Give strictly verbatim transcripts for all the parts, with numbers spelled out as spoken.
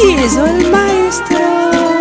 زيزو المايسترو.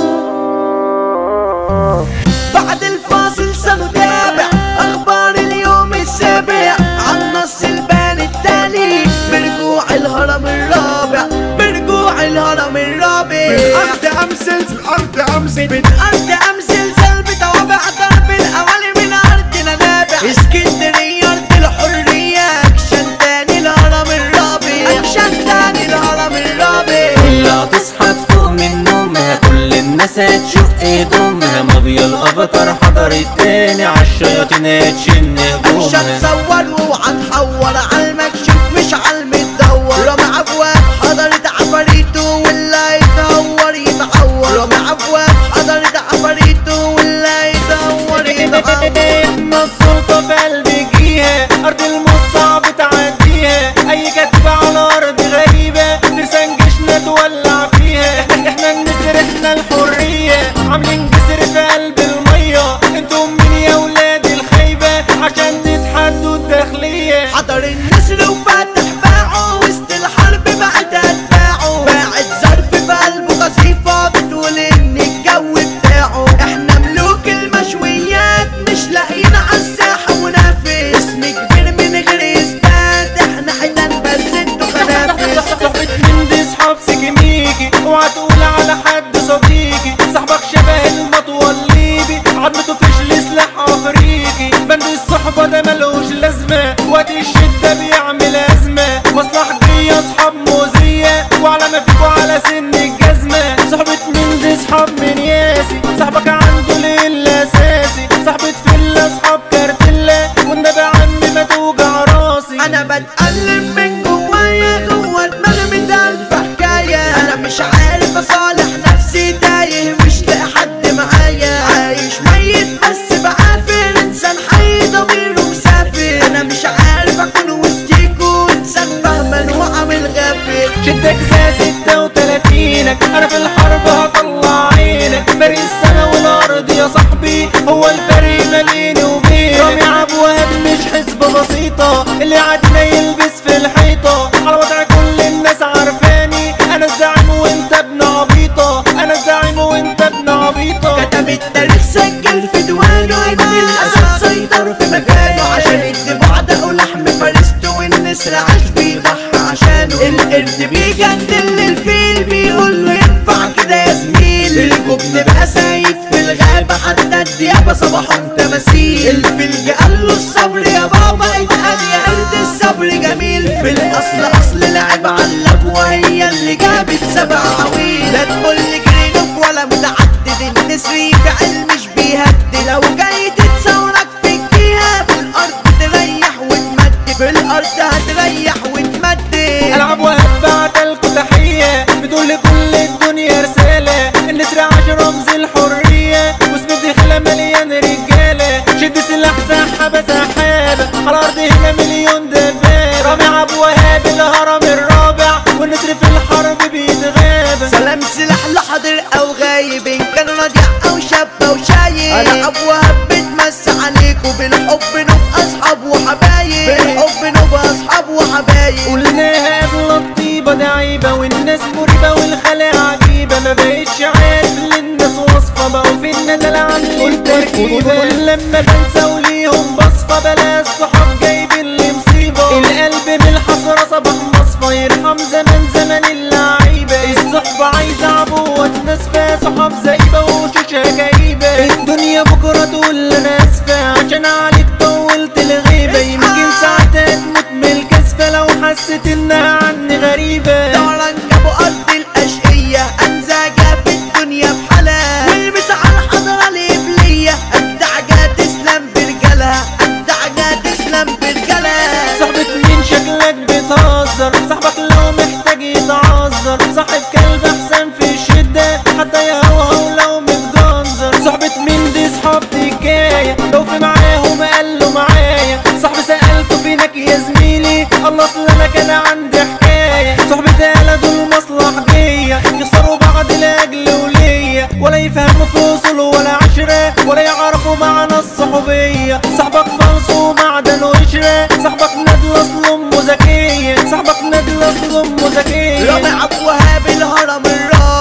بعد الفاصل سنتابع اخبار اليوم السابع عن نص البان التالي برجوع الهرم الرابع، برجوع الهرم الرابع. بالارض امثل بالارض امثل بالارض امثل سلب توابع ضرب الاوالي من ارضنا نابع. اسكندريه ارض الحريه اكشن تاني الهرم الرابع، اكشن تاني الهرم الرابع. كلها تصحى تفوق من نومها، كل الناس هتشق ايدومها، مافيا الافاتار حضرت تاني عالشياطين هتشن هجومها. مش هتصور واوعى تحور عالمكشوف مش عالمتدور. رامي ابواب حضرت عفاريته واللي يتهور يتعور. رامي ابواب حضرت عفاريته واللي يتهور يتعور. ما السلطة في قلبي جيها، ارض الموت صعب تعديها، اي كاتبة على ارض غريبة ترسان جيشنا تولع فيها. احنا النسر احنا الحرية، عاملين جسر في قلب المية، انتم مين يا ولاد الخيبة عشان تتحدوا الداخلية. حضر النسر وفاتح باعه وسط الحرب بعد اتباعه، باعت ظرف في قلبه قصيفة بتقول ان الجو بتاعه. احنا ملوك المشويات مش لاقيين عالساحة منافس، اسم كبير من غير اثبات، احنا حيتان بس انتوا خنافس. صحبة من دي صحاب سكميكي، اوعى تقول على حد صديقي، صاحبك شبه المطوى الليبي، عضمته فيش سلاح افريقي. بند الصحبة ده ملوش لازمة، وقت الشدة بيعمل ازمة، مصلحجية اصحاب مؤذية، وعلى ما فيكوا على سن الجزمة. صحبة من دي صحاب من ياسي، صاحبك عنده ليل اساسي، صاحبة فيلا اصحاب كارتيلا، والنبي عمي ما توجع راسي. انا بتألم من جوايا جوا دماغي ميت الف حكاية، انا مش عارف اصالح نفسي تايه مش لاقي حد معايا. عايش ميت بس بعافر، انسان حي ضميره مسافر. انا مش عارف اكون وسطيكوا انسان فهمان وعامل غافل. شدك زي ستة وتلاتينك، انا في الحرب هطلع عينك، فرق السما والارض يا صاحبي هو الفرق ما بيني وبينك. رامي عبواب مش حسبة بسيطة، اللي عادنا يلبس في الحيطة، على وضع كل الناس عارفاني، انا الزعيم وانت ابن عبيطة، انا الزعيم وانت ابن عبيطة. كتب التاريخ سجل في ديوانه ان الاسد سيطر في مكانه، عشان يدي بعضه لحم فرسته والنسر عاش بيضحي عشانه. القرد بيجندل للفيل بيقول له ينفع كده يا زميل، الجبن بقى سايد في الغابة حتى الديابة صباحهم تماثيل. الفيل قال له الصبر يا بابا اتقال يا قرد الصبر جميل، في الاصل اصل لعب علب وهي اللي جابت سبع عويل. لا تقول لي جرينوك ولا متعدد، النسر فعل مش بيهدي، لو جاي تتصورك في الجهة في الارض تريح وتمد، في الارض هتريح وتمد. العب وهبعت لكم تحية، بتقول لكل الدنيا رسالة، النسر عاش رمز الحرية، واسم الدخلة مليان رجالة، شد سلاح سحابة سحابة، على الارض هنا مليون دبابة. رامي عبد الوهاب الهرم الرابع، والنسر في الحرب بيتغابى. سلام سلاح لحاضر او غايب، ان كان رضيع او شاب او شايب. انا ابو وهاب بتمسي عليكوا، بالحب نبقى اصحاب وحبايب، بالحب نبقى اصحاب وحبايب. قلناها قبل الطيبة دي عيبة، والناس مريبة والخلاق عجيبة، ما بقتش عارف للناس وصفة، بقوا في الندل عاملين التركيبة. لما بنسى وليهم بصفة، بلا الصحاب جايبين لي مصيبة، القلب من الحسرة صباح مصفى، يرحم زمان زمان اللعيبة. الصحبة عايزة عبوة ناسفة، صحاب زايبة وشوشة جايبة، الدنيا بكرة تقول انا اسفة، عشان عليك طولت الغيبة، يمكن ساعتها تموت من الكسفة لو حسيت انها عني غريبة. دوران جابوا ارض الاشقية، انزاجة في الدنيا بحالها، والمس على الحضرة القبلية، الدعجة تسلم برجالها، الدعجة تسلم برجالها. صاحبة مين شكلك بتهزر، صاحبك لو محتاج يتعذر، صاحب كلب احسن في الشدة حتى يهوهو لو متجنزر. صاحبة مين دي صحاب حكاية، لو في معاهم قالوا معايا، صاحب سألته فينك يا زميلي، الله اصل انا كان عندي حكاية. صاحبة آلة دول مصلحجية، يخسروا بعض لاجل ولية، ولا يفهموا في اصول ولا عشرة، ولا يعرفوا معنى الصحوبية. صاحبك فلس ومعدن وقشرة، صاحبك ندل اصل امه ذكية، صاحبك ندل اصل امه ذكية. رامي عبد الوهاب الهرم الرابع،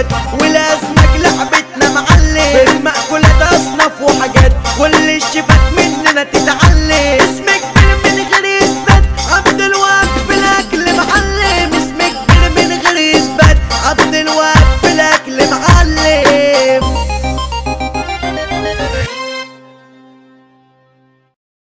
ولازم